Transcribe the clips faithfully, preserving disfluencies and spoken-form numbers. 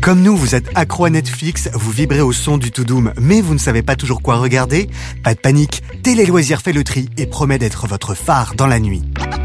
Comme nous, vous êtes accro à Netflix, vous vibrez au son du To Doom, mais vous ne savez pas toujours quoi regarder? Pas de panique, Télé Loisirs fait le tri et promet d'être votre phare dans la nuit.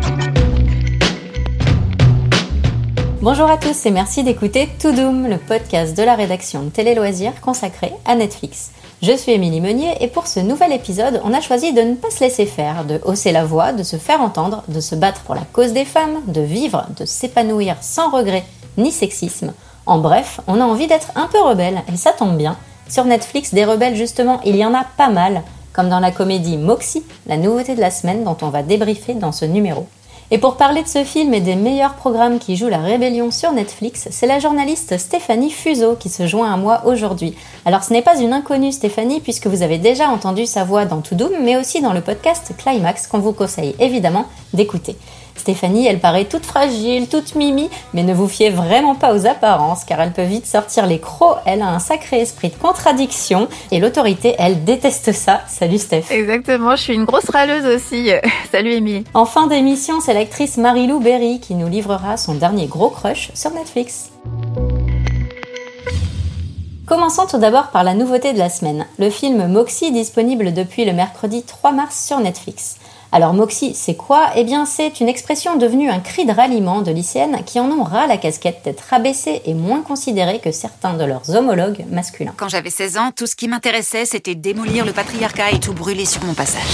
Bonjour à tous et merci d'écouter To Doom, le podcast de la rédaction de Télé Loisirs consacré à Netflix. Je suis Émilie Meunier et pour ce nouvel épisode, on a choisi de ne pas se laisser faire, de hausser la voix, de se faire entendre, de se battre pour la cause des femmes, de vivre, de s'épanouir sans regret ni sexisme. En bref, on a envie d'être un peu rebelle et ça tombe bien. Sur Netflix, des rebelles justement, il y en a pas mal, comme dans la comédie Moxie, la nouveauté de la semaine dont on va débriefer dans ce numéro. Et pour parler de ce film et des meilleurs programmes qui jouent la rébellion sur Netflix, c'est la journaliste Stéphanie Fuseau qui se joint à moi aujourd'hui. Alors ce n'est pas une inconnue Stéphanie puisque vous avez déjà entendu sa voix dans To Doom, mais aussi dans le podcast Climax qu'on vous conseille évidemment d'écouter. Stéphanie, elle paraît toute fragile, toute mimi, mais ne vous fiez vraiment pas aux apparences car elle peut vite sortir les crocs, elle a un sacré esprit de contradiction et l'autorité, elle déteste ça. Salut Steph. Exactement, je suis une grosse râleuse aussi. Salut Émilie. En fin d'émission, c'est l'actrice Marie-Lou Berry qui nous livrera son dernier gros crush sur Netflix. Commençons tout d'abord par la nouveauté de la semaine, le film Moxie disponible depuis le mercredi trois mars sur Netflix. Alors Moxie, c'est quoi ? Eh bien c'est une expression devenue un cri de ralliement de lycéennes qui en ont ras la casquette d'être rabaissées et moins considérées que certains de leurs homologues masculins. Quand j'avais seize ans, tout ce qui m'intéressait, c'était démolir le patriarcat et tout brûler sur mon passage.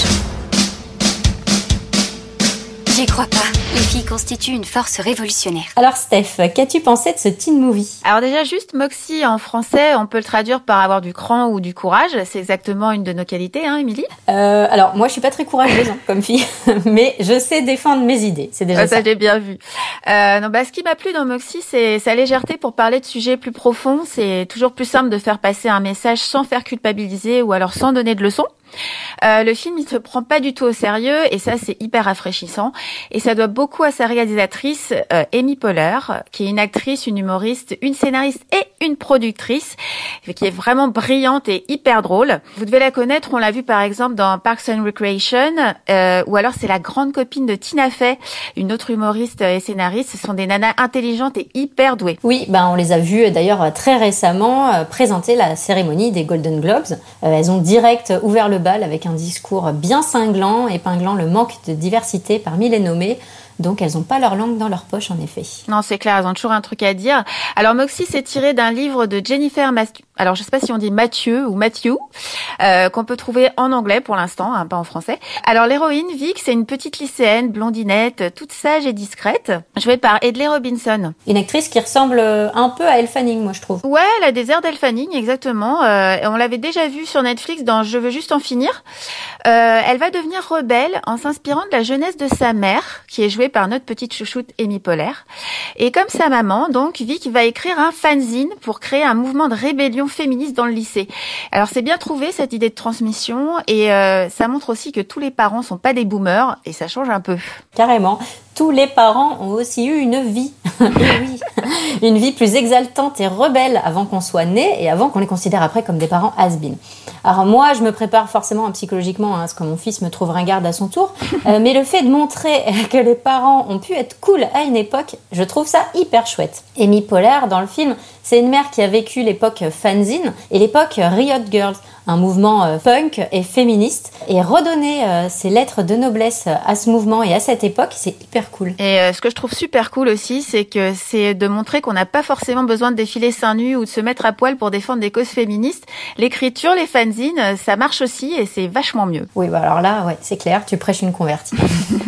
J'y crois pas. Les filles constituent une force révolutionnaire. Alors Steph, qu'as-tu pensé de ce teen movie ? Alors déjà, juste Moxie en français, on peut le traduire par avoir du cran ou du courage. C'est exactement une de nos qualités, hein, Émilie ? euh, Alors moi, je suis pas très courageuse hein, comme fille, mais je sais défendre mes idées. C'est déjà ah, ça. Ça, j'ai bien vu. Euh, non, bah, ce qui m'a plu dans Moxie, c'est sa légèreté pour parler de sujets plus profonds. C'est toujours plus simple de faire passer un message sans faire culpabiliser ou alors sans donner de leçons. Euh, le film, il se prend pas du tout au sérieux et ça, c'est hyper rafraîchissant. Et ça doit beaucoup à sa réalisatrice, euh, Amy Poehler, qui est une actrice, une humoriste, une scénariste et une productrice, qui est vraiment brillante et hyper drôle. Vous devez la connaître, on l'a vu par exemple dans Parks and Recreation, euh, ou alors c'est la grande copine de Tina Fey, une autre humoriste et scénariste. Ce sont des nanas intelligentes et hyper douées. Oui, ben on les a vues d'ailleurs très récemment euh, présenter la cérémonie des Golden Globes. Euh, elles ont direct ouvert le bal avec un discours bien cinglant, épinglant le manque de diversité parmi les nommés. Donc elles n'ont pas leur langue dans leur poche en effet. Non, c'est clair, elles ont toujours un truc à dire. Alors Moxie, c'est tiré d'un livre de Jennifer Mathieu. Alors je sais pas si on dit Mathieu ou Matthew, euh, qu'on peut trouver en anglais pour l'instant, hein, pas en français. Alors l'héroïne, Vic, c'est une petite lycéenne, blondinette, toute sage et discrète, jouée par Edley Robinson. Une actrice qui ressemble un peu à Elle Fanning, moi je trouve. Ouais, elle a des airs d'Elle Fanning, exactement. Euh, on l'avait déjà vue sur Netflix dans Je veux juste en finir. Euh, elle va devenir rebelle en s'inspirant de la jeunesse de sa mère, qui est jouée par notre petite chouchoute Amy Poehler. Et comme sa maman, donc, Vic va écrire un fanzine pour créer un mouvement de rébellion féministe dans le lycée. Alors c'est bien trouvé cette idée de transmission et euh, ça montre aussi que tous les parents sont pas des boomers et ça change un peu. Carrément. Tous les parents ont aussi eu une vie. Et oui, une vie plus exaltante et rebelle avant qu'on soit né et avant qu'on les considère après comme des parents has-been. Alors moi, je me prépare forcément psychologiquement hein, à ce que mon fils me trouve ringarde à son tour, euh, mais le fait de montrer que les parents ont pu être cool à une époque, je trouve ça hyper chouette. Amy Poehler, dans le film, c'est une mère qui a vécu l'époque fanzine et l'époque Riot Girls, un mouvement euh, punk et féministe, et redonner euh, ses lettres de noblesse à ce mouvement et à cette époque, c'est hyper cool. Et euh, ce que je trouve super cool aussi, c'est que c'est de montrer qu'on n'a pas forcément besoin de défiler seins nus ou de se mettre à poil pour défendre des causes féministes. L'écriture, les fanzines, ça marche aussi et c'est vachement mieux. Oui, bah alors là, ouais, c'est clair, tu prêches une convertie.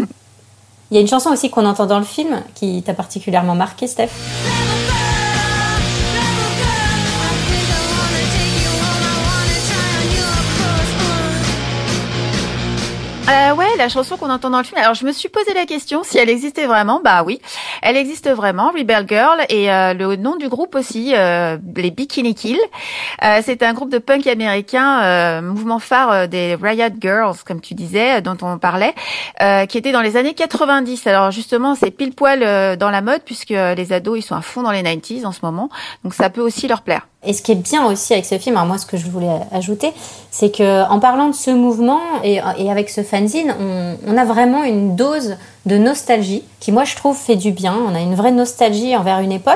Il y a une chanson aussi qu'on entend dans le film qui t'a particulièrement marqué, Steph. Euh, ouais, la chanson qu'on entend dans le film. Alors, je me suis posé la question si elle existait vraiment. Bah oui, elle existe vraiment, Rebel Girl, et euh, le nom du groupe aussi, euh, les Bikini Kill. Euh, c'est un groupe de punk américain, euh, mouvement phare euh, des Riot Girls, comme tu disais, dont on parlait, euh, qui était dans les années quatre-vingt-dix. Alors justement, c'est pile poil euh, dans la mode puisque les ados ils sont à fond dans les quatre-vingt-dix en ce moment, donc ça peut aussi leur plaire. Et ce qui est bien aussi avec ce film, alors moi ce que je voulais ajouter, c'est que en parlant de ce mouvement et, et avec ce fanzine, on, on a vraiment une dose de nostalgie qui, moi je trouve, fait du bien. On a une vraie nostalgie envers une époque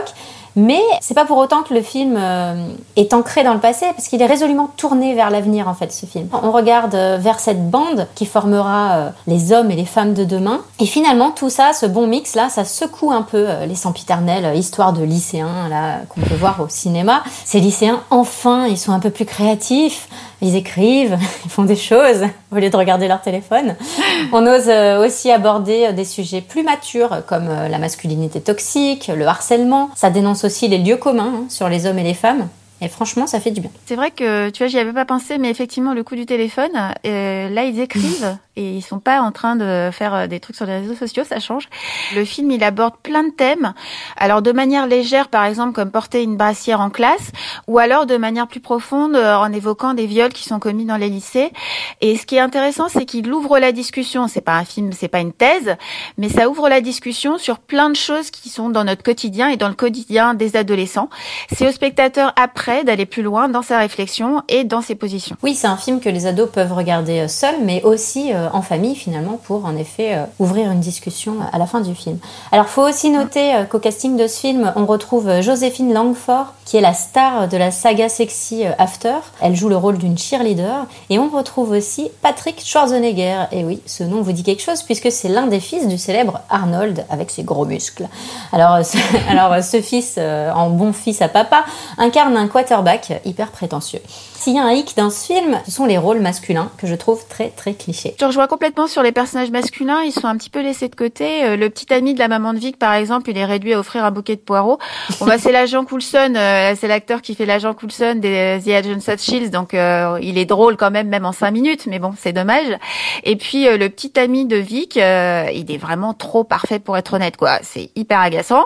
Mais c'est pas pour autant que le film euh, est ancré dans le passé, parce qu'il est résolument tourné vers l'avenir, en fait, ce film. On regarde euh, vers cette bande qui formera euh, les hommes et les femmes de demain. Et finalement, tout ça, ce bon mix-là, ça secoue un peu euh, les sempiternelles euh, histoires de lycéens, là, qu'on peut voir au cinéma. Ces lycéens, enfin, ils sont un peu plus créatifs. Ils écrivent, ils font des choses au lieu de regarder leur téléphone. On ose euh, aussi aborder euh, des sujets plus matures comme euh, la masculinité toxique, le harcèlement. Ça dénonce aussi les lieux communs hein, sur les hommes et les femmes. Et franchement, ça fait du bien. C'est vrai que, tu vois, j'y avais pas pensé, mais effectivement, le coup du téléphone, euh, là, ils écrivent et ils sont pas en train de faire des trucs sur les réseaux sociaux, ça change. Le film, il aborde plein de thèmes. Alors, de manière légère, par exemple, comme porter une brassière en classe, ou alors de manière plus profonde, en évoquant des viols qui sont commis dans les lycées. Et ce qui est intéressant, c'est qu'il ouvre la discussion. C'est pas un film, c'est pas une thèse, mais ça ouvre la discussion sur plein de choses qui sont dans notre quotidien et dans le quotidien des adolescents. C'est au spectateur après d'aller plus loin dans sa réflexion et dans ses positions. Oui, c'est un film que les ados peuvent regarder seuls, mais aussi euh, en famille finalement, pour en effet euh, ouvrir une discussion à la fin du film. Alors, faut aussi noter euh, qu'au casting de ce film, on retrouve Joséphine Langford, qui est la star de la saga sexy euh, After. Elle joue le rôle d'une cheerleader. Et on retrouve aussi Patrick Schwarzenegger. Et oui, ce nom vous dit quelque chose, puisque c'est l'un des fils du célèbre Arnold, avec ses gros muscles. Alors, ce, alors, ce fils, euh, en bon fils à papa, incarne un quarterback hyper prétentieux. S'il y a un hic dans ce film, ce sont les rôles masculins que je trouve très très clichés. Je rejoins complètement sur les personnages masculins, ils sont un petit peu laissés de côté. Le petit ami de la maman de Vic, par exemple, il est réduit à offrir un bouquet de poireaux. Bon bah c'est l'agent Coulson, euh, c'est l'acteur qui fait l'agent Coulson des The Agents of Shield, donc euh, il est drôle quand même, même en cinq minutes, mais bon, c'est dommage. Et puis euh, le petit ami de Vic, euh, il est vraiment trop parfait pour être honnête, quoi. C'est hyper agaçant.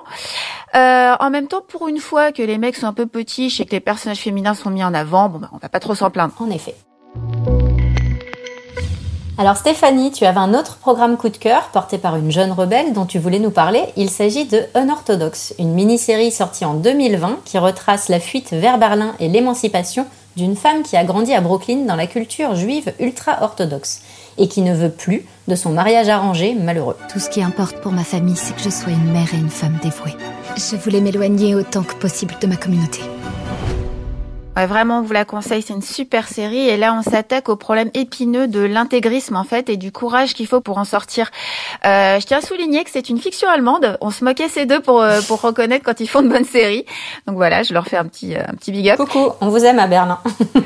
Euh, en même temps, pour une fois que les mecs sont un peu petits, je sais que les personnages féminins sont mis en avant, bon bah on va pas trop s'en plaindre. En effet. Alors Stéphanie, tu avais un autre programme coup de cœur porté par une jeune rebelle dont tu voulais nous parler. Il s'agit de Unorthodox, une mini-série sortie en deux mille vingt qui retrace la fuite vers Berlin et l'émancipation d'une femme qui a grandi à Brooklyn dans la culture juive ultra-orthodoxe et qui ne veut plus de son mariage arrangé malheureux. Tout ce qui importe pour ma famille, c'est que je sois une mère et une femme dévouées. Je voulais m'éloigner autant que possible de ma communauté. Ouais, vraiment, on vous la conseille, c'est une super série. Et là, on s'attaque au problème épineux de l'intégrisme, en fait, et du courage qu'il faut pour en sortir. Euh, je tiens à souligner que c'est une fiction allemande. On se moquait ces deux pour euh, pour reconnaître quand ils font de bonnes séries. Donc voilà, je leur fais un petit, euh, un petit big up. Coucou, on vous aime à Berlin.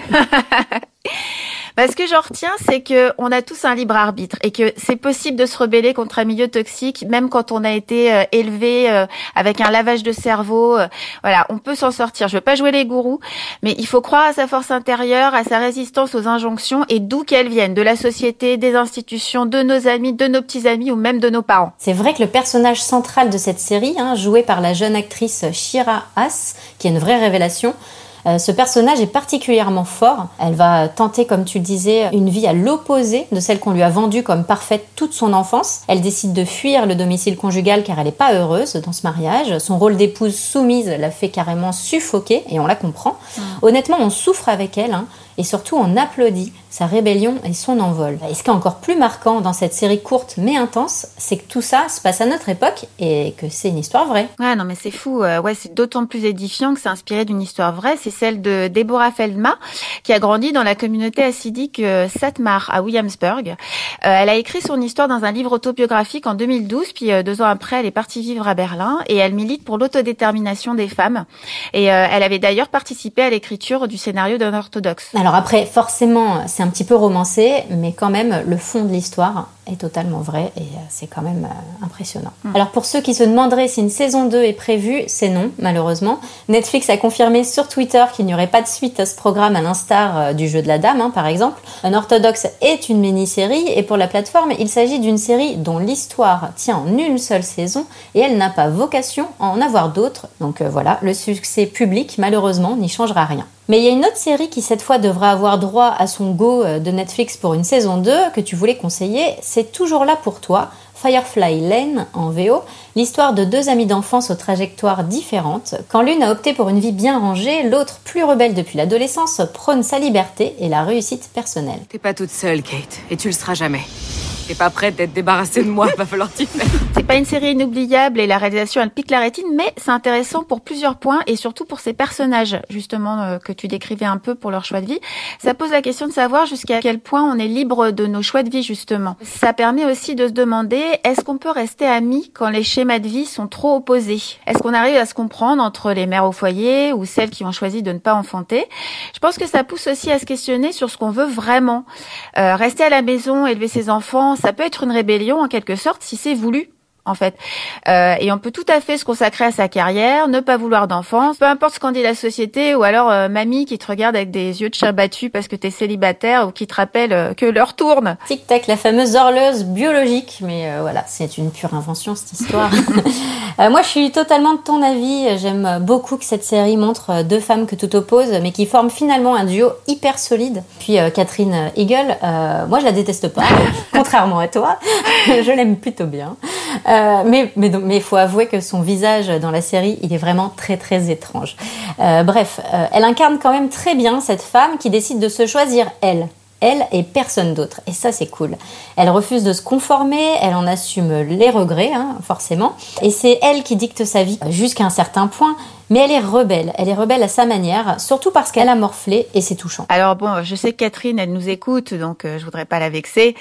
Bah, ce que j'en retiens, c'est que on a tous un libre arbitre et que c'est possible de se rebeller contre un milieu toxique, même quand on a été euh, élevé euh, avec un lavage de cerveau. Euh, voilà, on peut s'en sortir. Je veux pas jouer les gourous, mais il faut croire à sa force intérieure, à sa résistance aux injonctions et d'où qu'elles viennent, de la société, des institutions, de nos amis, de nos petits amis ou même de nos parents. C'est vrai que le personnage central de cette série, hein, joué par la jeune actrice Shira Haas, qui est une vraie révélation, Euh, ce personnage est particulièrement fort. Elle va tenter, comme tu le disais, une vie à l'opposé de celle qu'on lui a vendue comme parfaite toute son enfance. Elle décide de fuir le domicile conjugal car elle n'est pas heureuse dans ce mariage. Son rôle d'épouse soumise la fait carrément suffoquer et on la comprend. Mmh. Honnêtement, on souffre avec elle, hein, et surtout on applaudit sa rébellion et son envol. Et ce qui est encore plus marquant dans cette série courte mais intense, c'est que tout ça se passe à notre époque et que c'est une histoire vraie. Ouais, non mais c'est fou. Euh, ouais, c'est d'autant plus édifiant que c'est inspiré d'une histoire vraie. C'est celle de Deborah Feldma, qui a grandi dans la communauté hassidique euh, Satmar à Williamsburg. Euh, elle a écrit son histoire dans un livre autobiographique en deux mille douze, puis euh, deux ans après, elle est partie vivre à Berlin et elle milite pour l'autodétermination des femmes. Et euh, elle avait d'ailleurs participé à l'écriture du scénario d'Unorthodox. Alors après, forcément, c'est un petit peu romancé, mais quand même, le fond de l'histoire est totalement vrai et c'est quand même euh, impressionnant. Mmh. Alors pour ceux qui se demanderaient si une saison deux est prévue, c'est non, malheureusement. Netflix a confirmé sur Twitter qu'il n'y aurait pas de suite à ce programme, à l'instar euh, du Jeu de la Dame, hein, par exemple. Unorthodox est une mini-série et pour la plateforme, il s'agit d'une série dont l'histoire tient en une seule saison et elle n'a pas vocation à en avoir d'autres. Donc euh, voilà, le succès public, malheureusement, n'y changera rien. Mais il y a une autre série qui cette fois devra avoir droit à son go de Netflix pour une saison deux que tu voulais conseiller, c'est toujours là pour toi, Firefly Lane en V O, l'histoire de deux amies d'enfance aux trajectoires différentes. Quand l'une a opté pour une vie bien rangée, l'autre, plus rebelle depuis l'adolescence, prône sa liberté et la réussite personnelle. T'es pas toute seule, Kate, et tu le seras jamais. T'es pas prête d'être débarrassée de moi, va falloir t'y faire. C'est pas une série inoubliable et la réalisation elle pique la rétine, mais c'est intéressant pour plusieurs points et surtout pour ces personnages justement euh, que tu décrivais un peu pour leur choix de vie. Ça pose la question de savoir jusqu'à quel point on est libre de nos choix de vie justement. Ça permet aussi de se demander est-ce qu'on peut rester amis quand les schémas de vie sont trop opposés? Est-ce qu'on arrive à se comprendre entre les mères au foyer ou celles qui ont choisi de ne pas enfanter? Je pense que ça pousse aussi à se questionner sur ce qu'on veut vraiment. Euh, rester à la maison, élever ses enfants, ça peut être une rébellion en quelque sorte si c'est voulu. En fait, euh, et on peut tout à fait se consacrer à sa carrière, ne pas vouloir d'enfants, peu importe ce qu'en dit la société, ou alors euh, mamie qui te regarde avec des yeux de chien battu parce que t'es célibataire ou qui te rappelle euh, que l'heure tourne. Tic tac, la fameuse horloge biologique, mais euh, voilà, c'est une pure invention cette histoire. euh, moi, je suis totalement de ton avis. J'aime beaucoup que cette série montre deux femmes que tout oppose, mais qui forment finalement un duo hyper solide. Puis euh, Catherine Hegel, euh, moi je la déteste pas, contrairement à toi, je l'aime plutôt bien. Euh, mais mais mais il faut avouer que son visage dans la série, il est vraiment très très étrange. Euh, bref, euh, elle incarne quand même très bien cette femme qui décide de se choisir elle. Elle et personne d'autre. Et ça, c'est cool. Elle refuse de se conformer, elle en assume les regrets, hein, forcément. Et c'est elle qui dicte sa vie jusqu'à un certain point. Mais elle est rebelle. Elle est rebelle à sa manière, surtout parce qu'elle a morflé et c'est touchant. Alors bon, je sais que Catherine, elle nous écoute, donc euh, je voudrais pas la vexer.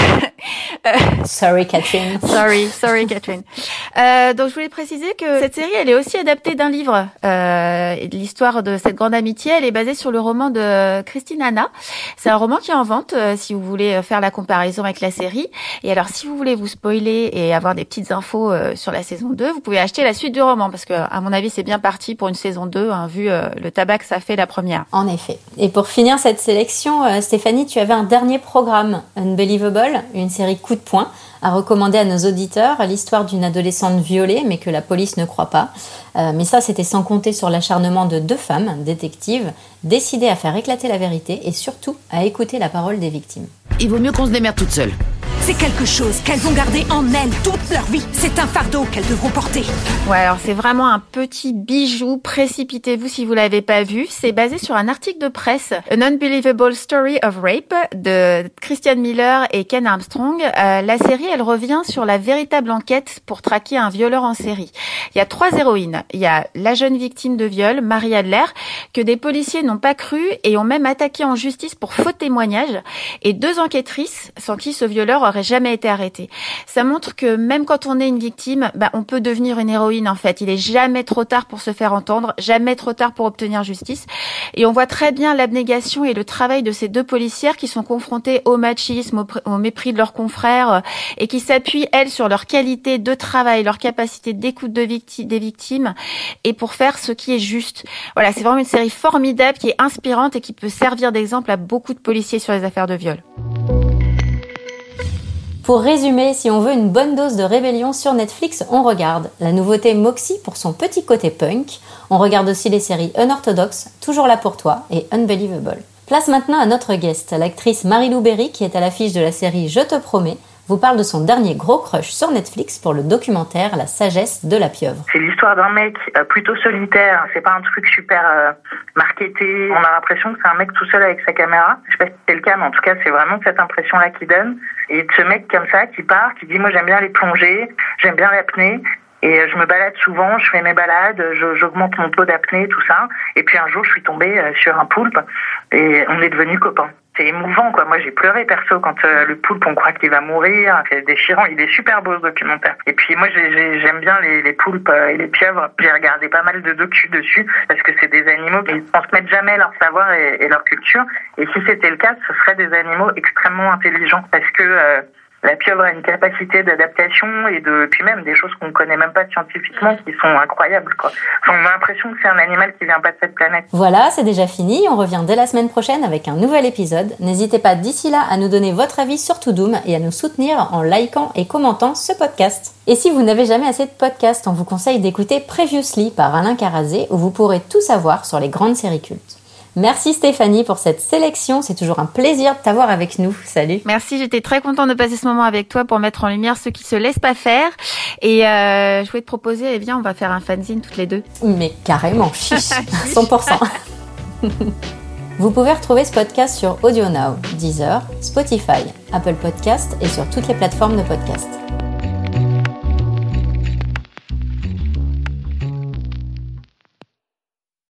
Sorry, Catherine. Sorry, sorry, Catherine. Euh, donc je voulais préciser que cette série, elle est aussi adaptée d'un livre. Euh, l'histoire de cette grande amitié, elle est basée sur le roman de Christine Hanna. C'est un roman qui est en vente, euh, si vous voulez faire la comparaison avec la série. Et alors, si vous voulez vous spoiler et avoir des petites infos euh, sur la saison deux, vous pouvez acheter la suite du roman, parce que à mon avis, c'est bien parti pour une saison deux, hein, vu euh, le tabac que ça fait la première. En effet. Et pour finir cette sélection, euh, Stéphanie, tu avais un dernier programme, Unbelievable, une série coup de poing, à recommander à nos auditeurs, l'histoire d'une adolescente violée, mais que la police ne croit pas. Euh, mais ça, c'était sans compter sur l'acharnement de deux femmes, détectives, décidées à faire éclater la vérité et surtout à écouter la parole des victimes. Il vaut mieux qu'on se démerde toute seule. C'est quelque chose qu'elles vont garder en elles toute leur vie. C'est un fardeau qu'elles devront porter. Ouais, alors c'est vraiment un petit bijou. Précipitez-vous si vous l'avez pas vu. C'est basé sur un article de presse, An Unbelievable Story of Rape, de Christian Miller et Ken Armstrong. Euh, la série, elle revient sur la véritable enquête pour traquer un violeur en série. Il y a trois héroïnes. Il y a la jeune victime de viol, Marie Adler, que des policiers n'ont pas cru et ont même attaqué en justice pour faux témoignage, et deux enquêtrices sans qui ce violeur aurait jamais été arrêté. Ça montre que même quand on est une victime, bah, on peut devenir une héroïne en fait. Il est jamais trop tard pour se faire entendre, jamais trop tard pour obtenir justice. Et on voit très bien l'abnégation et le travail de ces deux policières qui sont confrontées au machisme, au, pr- au mépris de leurs confrères euh, et qui s'appuient, elles, sur leur qualité de travail, leur capacité d'écoute de victi- des victimes et pour faire ce qui est juste. Voilà, c'est vraiment une série formidable qui est inspirante et qui peut servir d'exemple à beaucoup de policiers sur les affaires de viol. Pour résumer, si on veut une bonne dose de rébellion sur Netflix, on regarde la nouveauté Moxie pour son petit côté punk. On regarde aussi les séries Unorthodox, Toujours là pour toi et Unbelievable. Place maintenant à notre guest, l'actrice Marie-Lou Berry qui est à l'affiche de la série Je te promets, vous parle de son dernier gros crush sur Netflix pour le documentaire La sagesse de la pieuvre. C'est l'histoire d'un mec euh, plutôt solitaire, c'est pas un truc super euh, marketé. On a l'impression que c'est un mec tout seul avec sa caméra. Je sais pas si c'est le cas, mais en tout cas c'est vraiment cette impression-là qu'il donne. Et de ce mec comme ça qui part, qui dit moi j'aime bien les plongées, j'aime bien l'apnée. Et je me balade souvent, je fais mes balades, je, j'augmente mon taux d'apnée, tout ça. Et puis un jour, je suis tombée sur un poulpe et on est devenus copains. C'est émouvant, quoi. Moi, j'ai pleuré perso quand euh, le poulpe, on croit qu'il va mourir. C'est déchirant. Il est super beau, ce documentaire. Et puis moi, j'ai, j'ai, j'aime bien les, les poulpes et les pieuvres. J'ai regardé pas mal de docus dessus parce que c'est des animaux qui ne transmettent jamais leur savoir et, et leur culture. Et si c'était le cas, ce seraient des animaux extrêmement intelligents parce que euh, la pieuvre a une capacité d'adaptation et de, puis même des choses qu'on connaît même pas scientifiquement qui sont incroyables, quoi. Enfin, on a l'impression que c'est un animal qui vient pas de cette planète. Voilà, c'est déjà fini. On revient dès la semaine prochaine avec un nouvel épisode. N'hésitez pas d'ici là à nous donner votre avis sur Toudoum et à nous soutenir en likant et commentant ce podcast. Et si vous n'avez jamais assez de podcasts, on vous conseille d'écouter Previously par Alain Carazé où vous pourrez tout savoir sur les grandes séries cultes. Merci Stéphanie pour cette sélection, c'est toujours un plaisir de t'avoir avec nous. Salut. Merci, j'étais très contente de passer ce moment avec toi pour mettre en lumière ceux qui se laissent pas faire. Et euh, je voulais te proposer, eh bien, on va faire un fanzine toutes les deux. Mais carrément, chiche, cent pour cent. Vous pouvez retrouver ce podcast sur AudioNow, Deezer, Spotify, Apple Podcasts et sur toutes les plateformes de podcast.